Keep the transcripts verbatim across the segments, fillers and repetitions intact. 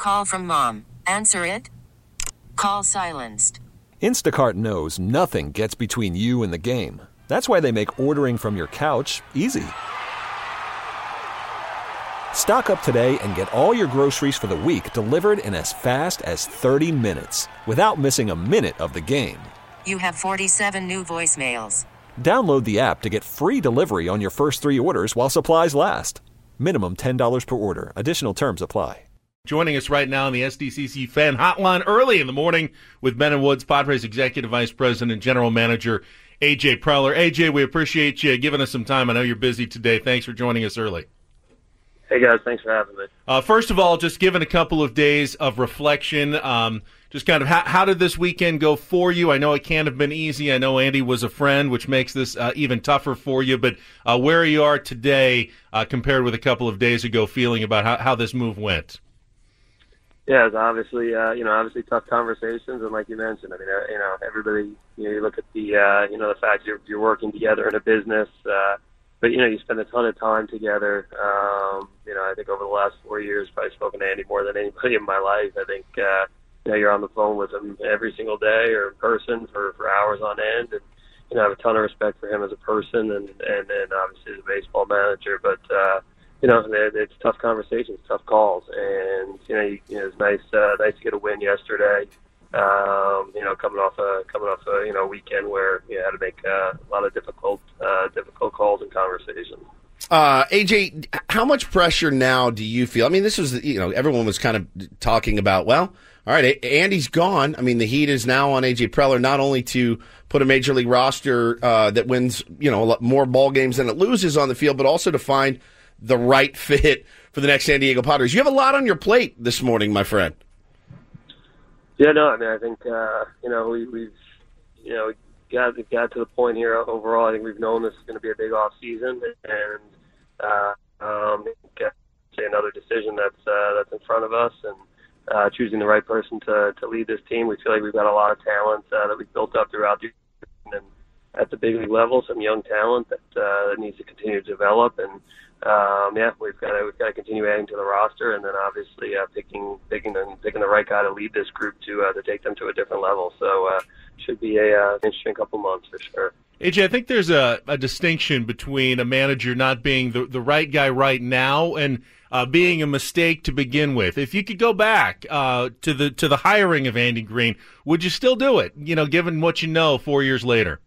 Call from mom. Answer it. Call silenced. Instacart knows nothing gets between you and the game. That's why they make ordering from your couch easy. Stock up today and get all your groceries for the week delivered in as fast as thirty minutes without missing a minute of the game. You have forty-seven new voicemails. Download the app to get free delivery on your first three orders while supplies last. Minimum ten dollars per order. Additional terms apply. Joining us right now on the S D C C Fan Hotline early in the morning with Ben and Woods, Padres Executive Vice President and General Manager A J Preller. A J, we appreciate you giving us some time. I know you're busy today. Thanks for joining us early. Hey, guys. Thanks for having me. Uh, first of all, just given a couple of days of reflection, um, just kind of how, how did this weekend go for you? I know it can't have been easy. I know Andy was a friend, which makes this uh, even tougher for you. But uh, where you are today uh, compared with a couple of days ago, feeling about how, how this move went? Yeah, it's obviously, uh, you know, obviously tough conversations, and like you mentioned, I mean, uh, you know, everybody, you know, you look at the, uh, you know, the fact you're you're working together in a business, uh, but you know, you spend a ton of time together. Um, you know, I think over the last four years, probably spoken to Andy more than anybody in my life. I think, uh, you know, you're on the phone with him every single day or in person for for hours on end, and you know, I have a ton of respect for him as a person, and and, and obviously as a baseball manager, but. Uh, You know, it's tough conversations, tough calls, and you know, you, you know, it's nice, uh, nice to get a win yesterday. Um, you know, coming off a coming off a you know weekend where you had to make uh, a lot of difficult, uh, difficult calls and conversations. Uh, A J, how much pressure now do you feel? I mean, this was you know everyone was kind of talking about. Well, all right, Andy's gone. I mean, the heat is now on A J Preller not only to put a major league roster uh, that wins you know a lot more ball games than it loses on the field, but also to find the right fit for the next San Diego Padres. You have a lot on your plate this morning, my friend. Yeah, no, I mean, I think, uh, you know, we, we've, you know, got, got to the point here overall. I think we've known this is going to be a big off season, and, uh, um, say another decision that's, uh, that's in front of us, and, uh, choosing the right person to, to lead this team. We feel like we've got a lot of talent, uh, that we've built up throughout the year, and at the big league level, some young talent that, uh, that needs to continue to develop, and, Um, yeah, we've got to we've got to continue adding to the roster, and then obviously uh, picking picking the picking the right guy to lead this group to uh, to take them to a different level. So uh, should be a uh, interesting couple months for sure. A J, I think there's a, a distinction between a manager not being the, the right guy right now and uh, being a mistake to begin with. If you could go back uh, to the to the hiring of Andy Green, would you still do it? You know, given what you know four years later.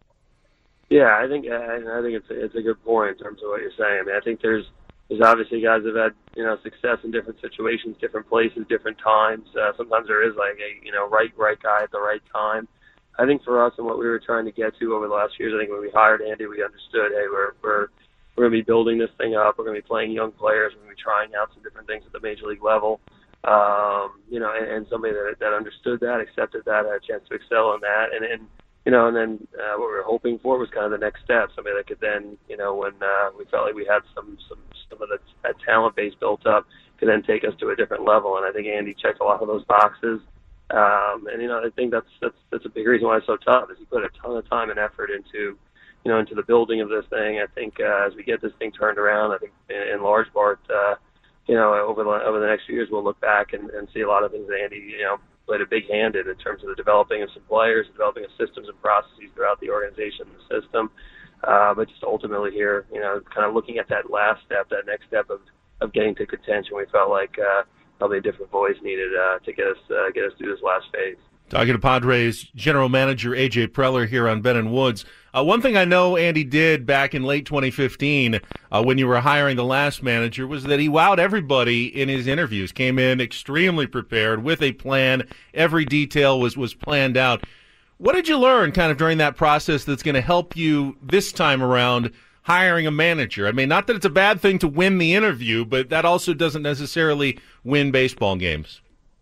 Yeah, I think I think it's a, it's a good point in terms of what you're saying. I mean, I think there's there's obviously guys that have had you know success in different situations, different places, different times. Uh, sometimes there is like a you know right right guy at the right time. I think for us and what we were trying to get to over the last years, I think when we hired Andy, we understood, hey, we're we're we're going to be building this thing up. We're going to be playing young players. We're going to be trying out some different things at the major league level. Um, you know, and, and somebody that that understood that, accepted that, had a chance to excel in that, and and. You know, and then uh, what we were hoping for was kind of the next step. Somebody that could then, you know, when uh, we felt like we had some some some of that, that talent base built up, could then take us to a different level. And I think Andy checked a lot of those boxes. Um, and you know, I think that's that's that's a big reason why it's so tough. Is he put a ton of time and effort into, you know, into the building of this thing. I think uh, as we get this thing turned around, I think in, in large part, uh, you know, over the over the next few years, we'll look back and, and see a lot of things that Andy, you know, played a big hand in in terms of the developing of some players, developing of systems and processes throughout the organization and the system. Uh, but just ultimately here, you know, kind of looking at that last step, that next step of, of getting to contention, we felt like uh, probably a different voice needed uh, to get us uh, get us through this last phase. Talking to Padres General Manager A J Preller here on Ben and Woods. Uh, one thing I know Andy did back in late twenty fifteen uh, when you were hiring the last manager was that he wowed everybody in his interviews, came in extremely prepared with a plan. Every detail was, was planned out. What did you learn kind of during that process that's going to help you this time around hiring a manager? I mean, not that it's a bad thing to win the interview, but that also doesn't necessarily win baseball games.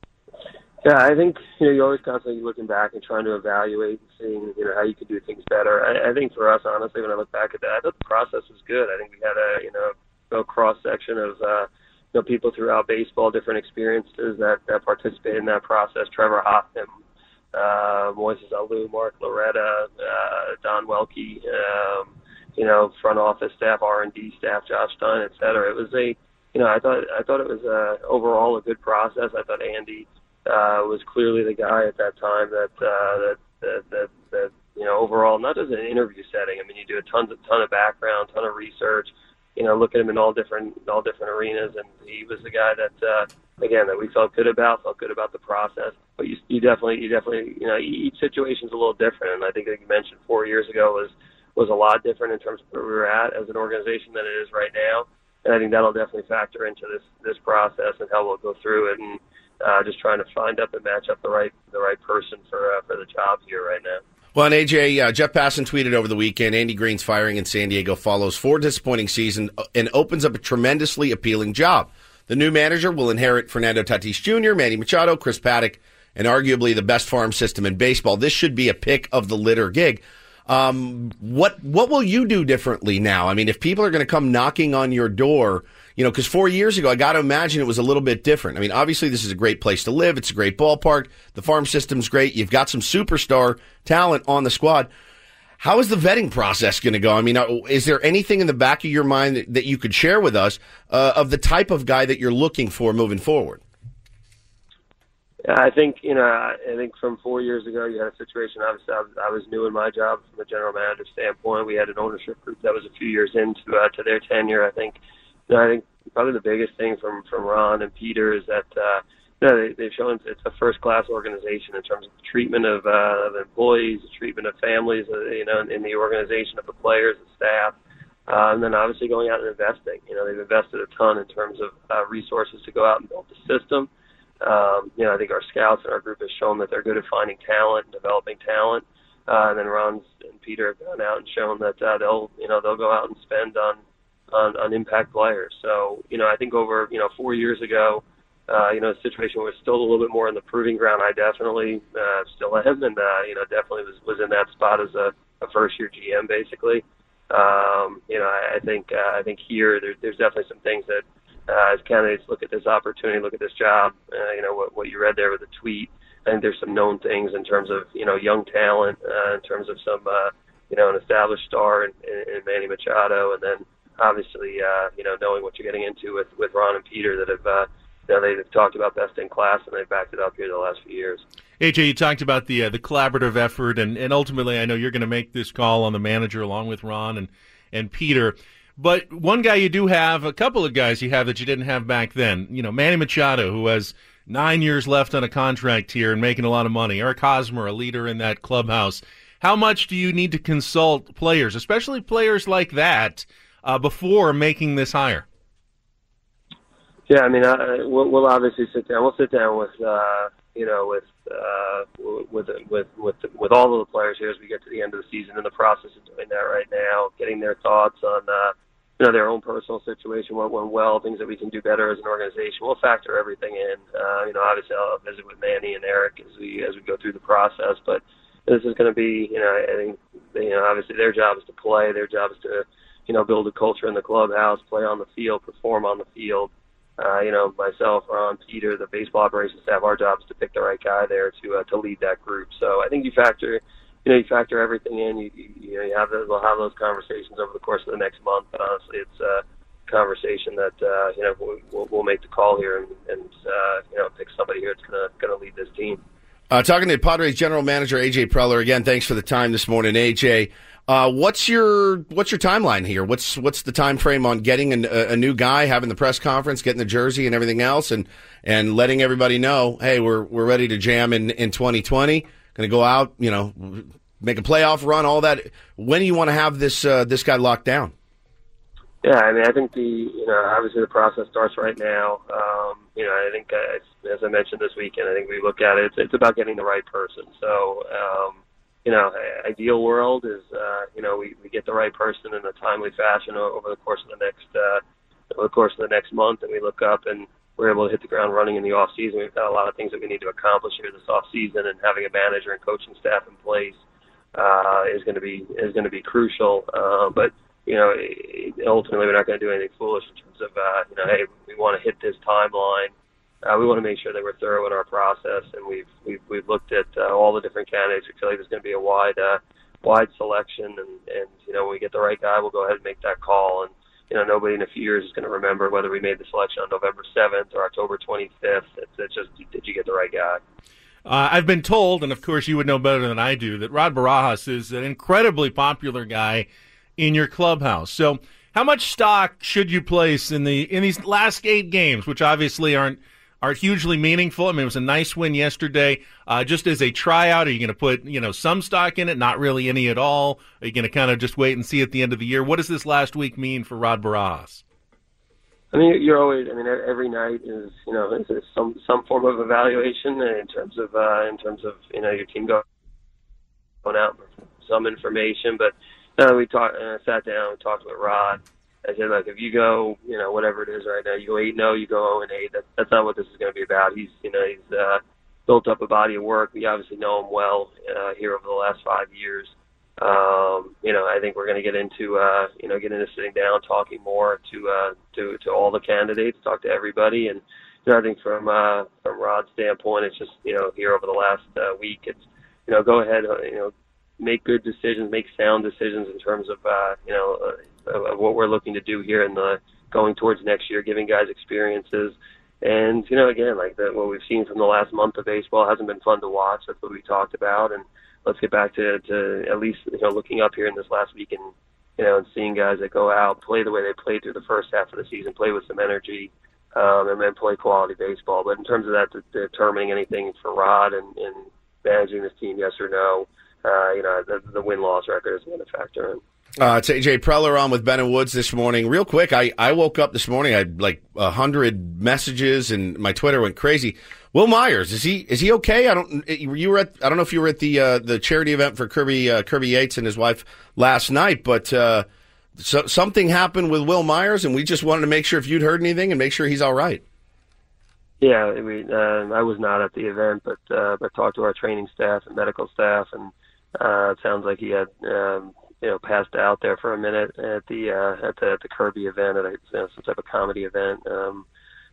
Yeah, I think you know you're always constantly looking back and trying to evaluate and seeing you know how you can do things better. I, I think for us, honestly, when I look back at that, I thought the process was good. I think we had a you know a cross section of uh, you know people throughout baseball, different experiences that, that participated in that process. Trevor Hoffman, uh, Moises Alou, Mark Loretta, uh, Don Welke, um, you know front office staff, R and D staff, Josh Stein, et cetera. It was a you know, I thought I thought it was uh, overall a good process. I thought Andy uh, was clearly the guy at that time that uh, that, that that that you know overall, not as an interview setting. I mean, you do a ton of ton of background, ton of research. You know, look at him in all different all different arenas, and he was the guy that uh, again that we felt good about, felt good about the process. But you, you definitely, you definitely, you know, each situation's a little different, and I think, like you mentioned, four years ago was was a lot different in terms of where we were at as an organization than it is right now, and I think that'll definitely factor into this this process and how we'll go through it, and uh, just trying to find up and match up the right the right person for uh, for the job here right now. Well, and A J, uh, Jeff Passan tweeted over the weekend, Andy Green's firing in San Diego follows four disappointing seasons and opens up a tremendously appealing job. The new manager will inherit Fernando Tatis Junior, Manny Machado, Chris Paddock, and arguably the best farm system in baseball. This should be a pick of the litter gig. Um, what what will you do differently now? I mean, if people are going to come knocking on your door, you know, because four years ago, I got to imagine it was a little bit different. I mean, obviously, this is a great place to live. It's a great ballpark. The farm system's great. You've got some superstar talent on the squad. How is the vetting process going to go? I mean, is there anything in the back of your mind that, that you could share with us uh, of the type of guy that you're looking for moving forward? I think, you know, I think from four years ago, you had a situation, obviously, I was, I was new in my job from a general manager standpoint. We had an ownership group that was a few years into uh, to their tenure. I think, you know, I think probably the biggest thing from, from Ron and Peter is that, uh, you know, they, they've shown it's a first-class organization in terms of the treatment of, uh, of employees, the treatment of families, uh, you know, in the organization of the players and staff. Uh, and then obviously going out and investing. You know, they've invested a ton in terms of uh, resources to go out and build the system. Um, you know, I think our scouts and our group has shown that they're good at finding talent and developing talent. Uh, and then Ron and Peter have gone out and shown that uh, they'll, you know, they'll go out and spend on, on, on impact players. So, you know, I think over, you know, four years ago, uh, you know, the situation was still a little bit more in the proving ground. I definitely uh, still am, and uh, you know, definitely was, was in that spot as a, a first-year G M, basically. Um, you know, I, I think uh, I think here there, there's definitely some things that. Uh, as candidates look at this opportunity, look at this job, uh, you know, what, what you read there with the tweet, I think there's some known things in terms of, you know, young talent, uh, in terms of some, uh, you know, an established star in, in, in Manny Machado, and then obviously, uh, you know, knowing what you're getting into with, with Ron and Peter that have, uh, you know, they've talked about best in class, and they've backed it up here the last few years. A J, you talked about the uh, the collaborative effort, and, and ultimately I know you're going to make this call on the manager along with Ron and, and Peter. But one guy you do have, a couple of guys you have that you didn't have back then. You know, Manny Machado, who has nine years left on a contract here and making a lot of money. Eric Hosmer, a leader in that clubhouse. How much do you need to consult players, especially players like that, uh, before making this hire? Yeah, I mean, uh, we'll, we'll obviously sit down. We'll sit down with, uh, you know, with uh, with with with with all of the players here as we get to the end of the season. In the process of doing that right now, getting their thoughts on, uh, you know, their own personal situation, what went well, things that we can do better as an organization. We'll factor everything in. Uh, you know, obviously I'll visit with Manny and Eric as we as we go through the process. But this is going to be, you know, I think, you know, obviously their job is to play. Their job is to, you know, build a culture in the clubhouse, play on the field, perform on the field. Uh, you know, myself, Ron, Peter, the baseball operations staff, our job is to pick the right guy there to uh, to lead that group. So I think you factor, you know, you factor everything in. You you, you know, you have those, we'll have those conversations over the course of the next month. But honestly, it's a conversation that uh, you know we'll, we'll make the call here and, and uh, you know pick somebody here that's gonna gonna lead this team. Uh, talking to Padres general manager A J Preller again. Thanks for the time this morning, A J. Uh, what's your what's your timeline here? What's what's the time frame on getting a, a new guy, having the press conference, getting the jersey and everything else, and and letting everybody know, hey, we're we're ready to jam in, in twenty twenty. Going to go out, you know, make a playoff run, all that. When do you want to have this uh, this guy locked down? Yeah, I mean, I think the you know obviously the process starts right now. Um, you know, I think uh, as I mentioned this weekend, I think we look at it. It's, it's about getting the right person. So. Um, You know, ideal world is, uh, you know, we, we get the right person in a timely fashion over the course of the next, uh, over the course of the next month, and we look up and we're able to hit the ground running in the off season. We've got a lot of things that we need to accomplish here this off season, and having a manager and coaching staff in place uh, is going to be is going to be crucial. Uh, but you know, ultimately, we're not going to do anything foolish in terms of, uh, you know, hey, we want to hit this timeline. Uh, we want to make sure that we're thorough in our process, and we've we've we've looked at uh, all the different candidates. We feel like there's going to be a wide uh, wide selection, and, and you know when we get the right guy, we'll go ahead and make that call. And you know, nobody in a few years is going to remember whether we made the selection on November seventh or October twenty-fifth. It's, it's just, did you get the right guy? Uh, I've been told, and of course you would know better than I do, that Rod Barajas is an incredibly popular guy in your clubhouse. So how much stock should you place in the in these last eight games, which obviously aren't aren't hugely meaningful? I mean, it was a nice win yesterday. Uh, just as a tryout, are you going to put you know some stock in it? Not really any at all? Are you going to kind of just wait and see at the end of the year? What does this last week mean for Rod Barajas? I mean, you're always. I mean, every night is you know is, is some some form of evaluation in terms of uh, in terms of you know your team going out with some information. But uh, we talked, uh, sat down, and talked with Rod. I said, look, if you go, you know, whatever it is right now, you go eight and oh, you go oh and eight. That, that's not what this is going to be about. He's you know he's uh, built up a body of work. We obviously know him well uh, here over the last five years. Um, you know, I think we're going to get into, uh, you know, get into sitting down, talking more to, uh, to, to all the candidates, talk to everybody. And, you know, I think from, uh, from Rod's standpoint, it's just, you know, here over the last uh, week, it's, you know, go ahead, uh, you know, make good decisions, make sound decisions in terms of, uh, you know, uh, of, of what we're looking to do here in the going towards next year, giving guys experiences. And, you know, again, like the, what we've seen from the last month of baseball hasn't been fun to watch. That's what we talked about. And, let's get back to, to at least, you know, looking up here in this last week and, you know, and seeing guys that go out, play the way they played through the first half of the season, play with some energy, um, and then play quality baseball. But in terms of that, de- determining anything for Rod and, and managing this team, yes or no, uh, you know, the, the win-loss record is going to factor in. Uh, it's A J Preller on with Ben and Woods this morning. Real quick, I, I woke up this morning, I had like a hundred messages and my Twitter went crazy. Will Myers, is he is he okay? I don't you were at I don't know if you were at the uh, the charity event for Kirby uh, Kirby Yates and his wife last night, but uh, so, something happened with Will Myers, and we just wanted to make sure if you'd heard anything and make sure he's all right. Yeah, we, uh, I was not at the event, but uh, but talked to our training staff and medical staff, and uh, it sounds like he had um, you know passed out there for a minute at the uh, at the at the Kirby event at a, you know, some type of comedy event. Um,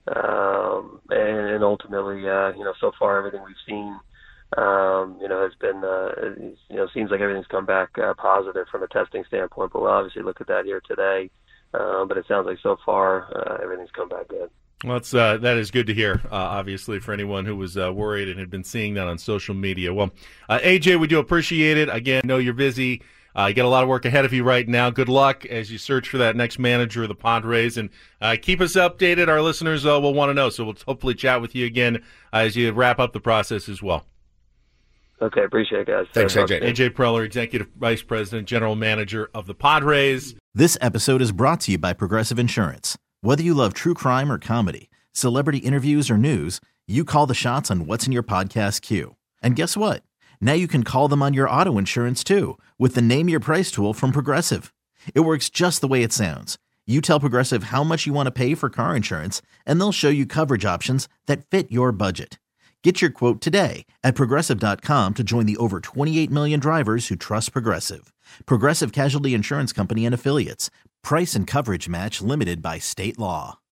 Um, and, and ultimately, uh, you know, so far everything we've seen, um, you know, has been, uh, you know, seems like everything's come back uh, positive from a testing standpoint. But we'll obviously look at that here today. Um, but it sounds like so far uh, everything's come back good. Well, that's, uh, that is good to hear, uh, obviously, for anyone who was uh, worried and had been seeing that on social media. Well, uh, A J, we do appreciate it. Again, I know you're busy. Uh, you got a lot of work ahead of you right now. Good luck as you search for that next manager of the Padres. And uh, keep us updated. Our listeners uh, will want to know. So we'll hopefully chat with you again uh, as you wrap up the process as well. Okay, appreciate it, guys. Thanks, A J. A J Preller, Executive Vice President, General Manager of the Padres. This episode is brought to you by Progressive Insurance. Whether you love true crime or comedy, celebrity interviews or news, you call the shots on what's in your podcast queue. And guess what? Now you can call them on your auto insurance, too, with the Name Your Price tool from Progressive. It works just the way it sounds. You tell Progressive how much you want to pay for car insurance, and they'll show you coverage options that fit your budget. Get your quote today at Progressive dot com to join the over twenty-eight million drivers who trust Progressive. Progressive Casualty Insurance Company and Affiliates. Price and coverage match limited by state law.